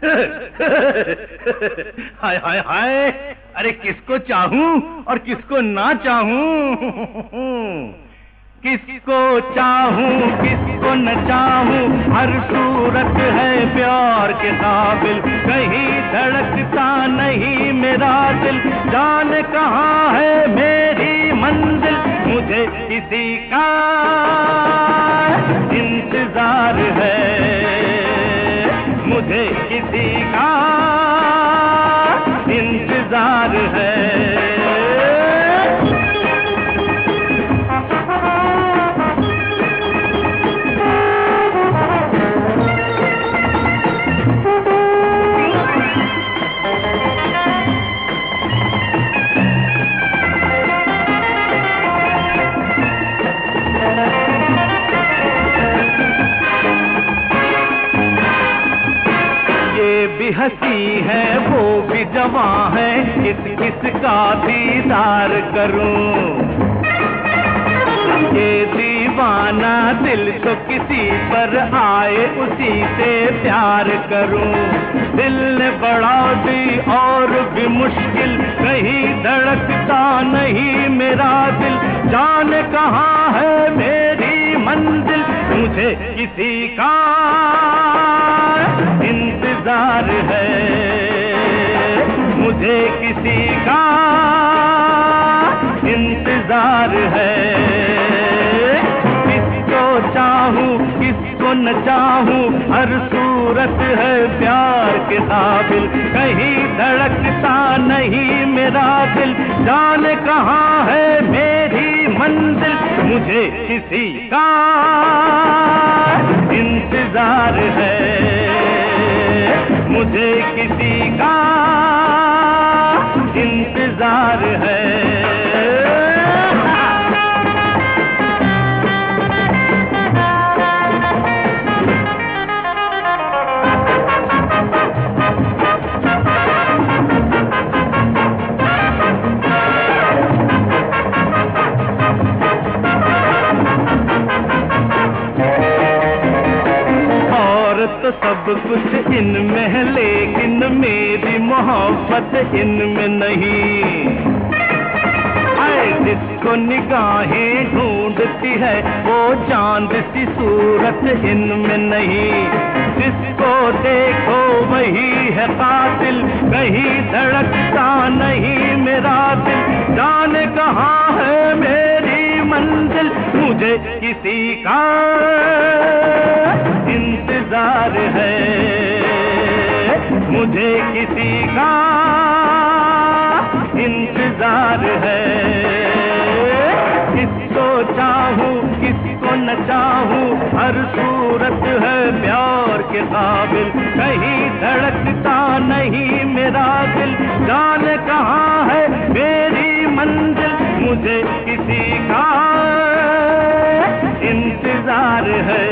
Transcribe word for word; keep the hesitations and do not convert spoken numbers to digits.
हाय हाय हाय, अरे किसको चाहूं और किसको ना चाहूं। किसको चाहूं किसको न चाहूं, हर सूरत है प्यार के काबिल। कहीं धड़कता नहीं मेरा दिल, जाने कहाँ है मेरी मंजिल। मुझे किसी का इंतजार है, मुझे किसी का इंतजार है। भी हंसी है वो भी जवां है, किस किस का दीदार करूं। ये दीवाना दिल तो किसी पर आए उसी से प्यार करूं। दिल ने बढ़ा दी और भी मुश्किल, कहीं धड़कता नहीं मेरा दिल। जाने कहाँ है मेरी मंजिल, मुझे किसी का इंतजार है, मुझे किसी का इंतजार है। किसको चाहूं किसको न चाहूं, हर सूरत है प्यार के काबिल। कहीं धड़कता नहीं मेरा दिल, जाने कहाँ है मेरी मंजिल। मुझे किसी का इंतजार है, मुझे किसी का इंतजार है। तो सब कुछ इनमें है लेकिन मेरी मोहब्बत इनमें नहीं। हाय जिसको निगाहें ढूंढती है वो चांद सी सूरत इनमें नहीं। जिसको देखो वही है कातिल, कहीं धड़कता नहीं मेरा दिल। जाने कहाँ है मेरी मंजिल, मुझे किसी का इंतजार है, मुझे किसी का इंतजार है। किसको चाहूं किसको न चाहूं, हर सूरत है प्यार के काबिल। कहीं धड़कता नहीं मेरा दिल, जाने कहाँ है मेरी मंजिल। मुझे किसी का इंतजार है,